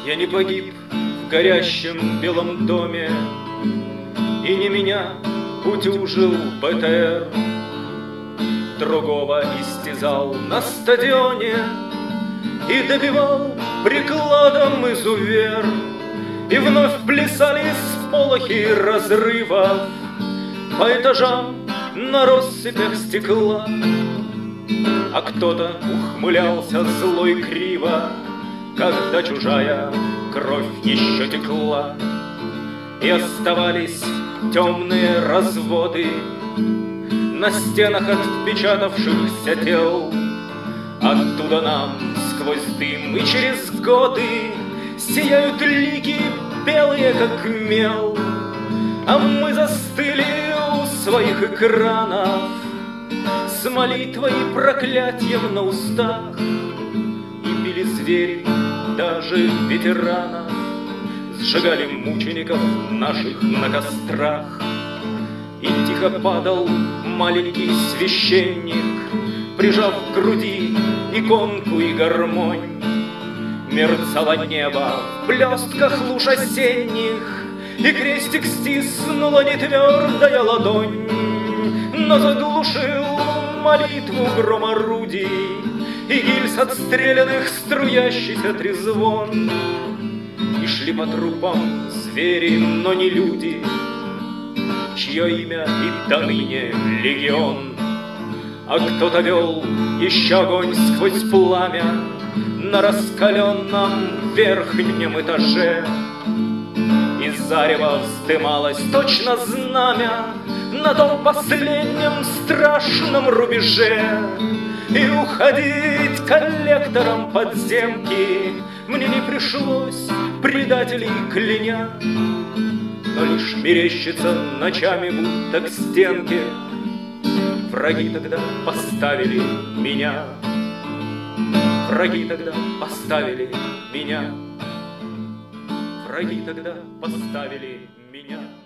Я не погиб в горящем белом доме, и не меня утюжил БТР. Другого истязал на стадионе и добивал прикладом изувер. И вновь плясали сполохи разрывов по этажам на россыпях стекла. А кто-то ухмылялся зло и криво, когда чужая кровь еще текла. И оставались темные разводы на стенах отпечатавшихся тел. Оттуда нам сквозь дым и через годы сияют лики белые, как мел. А мы застыли у своих экранов с молитвой и проклятием на устах. И били звери даже ветеранов, сжигали мучеников наших на кострах. И тихо падал маленький священник, прижав к груди иконку и гармонь. Мерцало небо в блестках луж осенних, и крестик стиснула нетвердая ладонь. Но заглушил молитву гром орудий и гильз отстрелянных струящийся трезвон. И шли по трупам звери, но не люди, чье имя и доныне легион. А кто-то вел еще огонь сквозь пламя на раскаленном верхнем этаже. И зарево вздымалось точно знамя на том последнем страшном рубеже. И уходить коллектором подземки мне не пришлось, предателей кляня, но лишь мерещится ночами, будто к стенке враги тогда поставили меня. Враги тогда поставили меня. Враги тогда поставили меня.